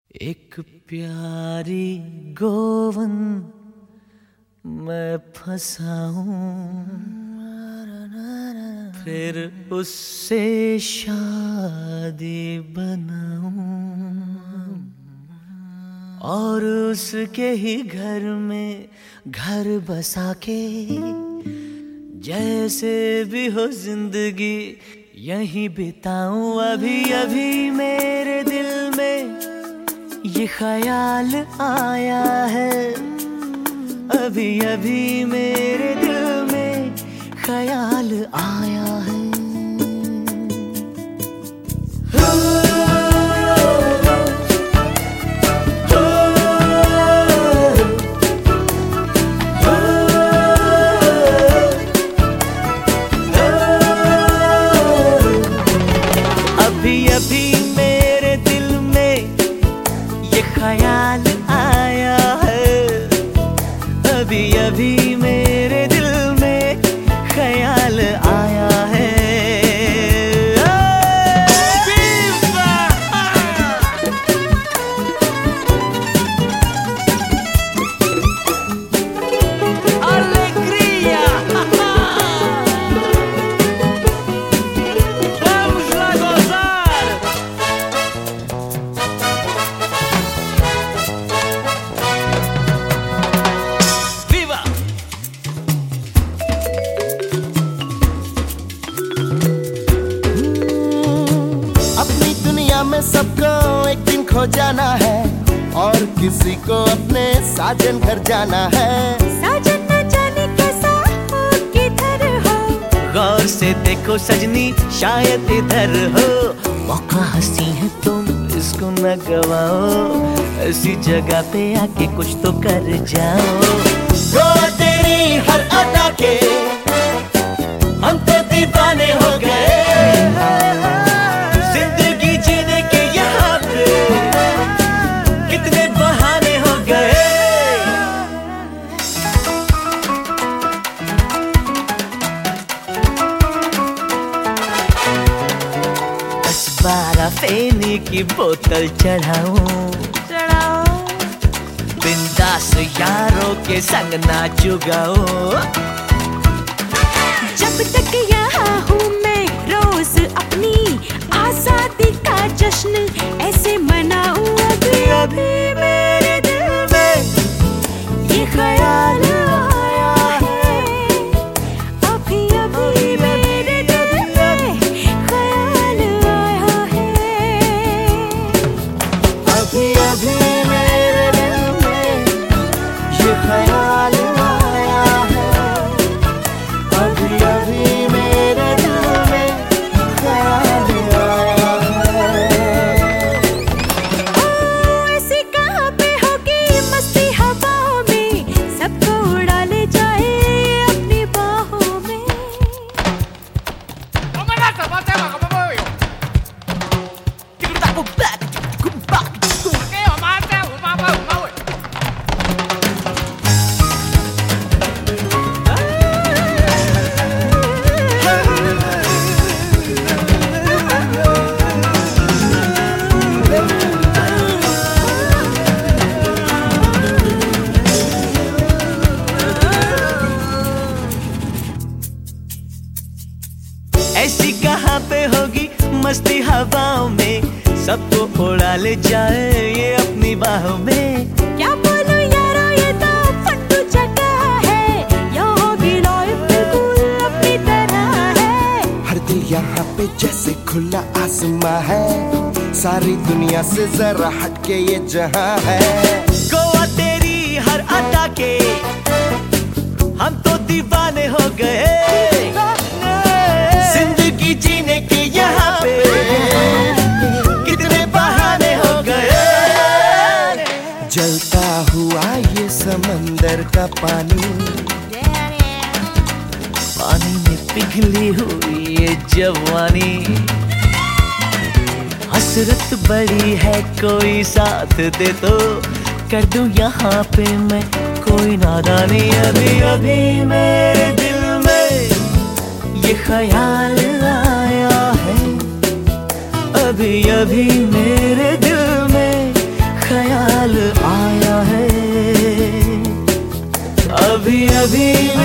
एक प्यारी गोवन मैं फंसा हूँ, फिर उससे शादी बनाऊं और उसके ही घर में घर बसा के जैसे भी हो जिंदगी यहीं बिताऊं। अभी अभी मेरे दिल में ये ख्याल आया है, अभी अभी मेरे दिल में ख्याल आया है। अभी अभी मेरे दिल में ये ख्याल आया है, अभी अभी मेरे दिल में ख्याल आया है। में सबको एक दिन खो जाना है और किसी को अपने साजन घर जाना है। साजन न जाने कैसा हो किधर हो, गौर से देखो सजनी शायद इधर हो। मौका हंसी है तुम इसको न गवाओ, ऐसी जगह पे आके कुछ तो कर जाओ। वो तेरी हर अदा के हम तो दीवाने हो गए, फेनी की बोतल चढ़ाऊं, बिंदास यारों के संग नाचू गाओ। जब तक यहाँ हूँ मैं रोज अपनी आजादी का जश्न ऐसे मनाऊं। अभी अभी मेरे दिल में ये ख्याल आया है, अभी अभी मेरे दिल में ख्याल आया है, अभी अभी मेरे दिल में ये ख्याल आया है, अभी अभी मेरे दिल में ख्याल आया है। ओ ऐसी कहाँ पे होगी मस्ती हवाओं में, सबको उड़ा ले जाए अपनी बाहों में। ऐसी कहाँ पे होगी मस्ती हवाओं में, सबको उड़ा ले जाए ये अपनी बाहों में। क्या बोलूं यारो ये तो फट्टू जगह है, यहाँ की लाइफ बिल्कुल अपनी तरह है। हर दिल यहाँ पे जैसे खुला आसमां है, सारी दुनिया से जरा हटके ये जहां है। गोवा तेरी हर अदा के हम तो दीवाने हो गए, जिंदगी जीने के यहाँ पे कितने बहाने हो गए। जलता हुआ ये समंदर का पानी, पानी में पिघली हुई ये जवानी। हसरत बड़ी है कोई साथ दे तो कर दूं यहाँ पे मैं कोई नादानी। अभी अभी मेरे दिल में ये ख्याल आया है, अभी अभी मेरे दिल में अभी